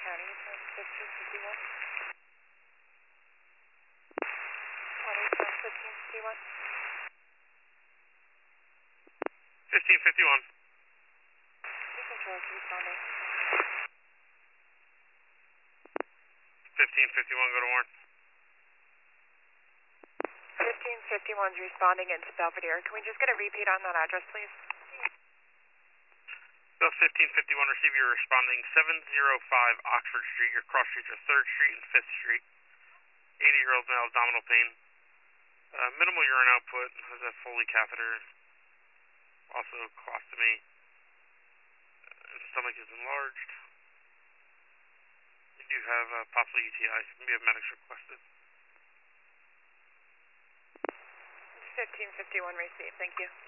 County, 1551. County, 1551. 1551. Control, responding. 1551, go to Warren. 1551 is responding into Belvedere. Can we just get a repeat on that address, please? Bell 1551, receive your responding 705 Oxford Street. Your cross streets are 3rd Street and 5th Street. 80-year-old male, abdominal pain. Minimal urine output, has a Foley catheter. Also colostomy. Stomach is enlarged. You do have possible UTI, so maybe have medics requested. 1551 received, thank you.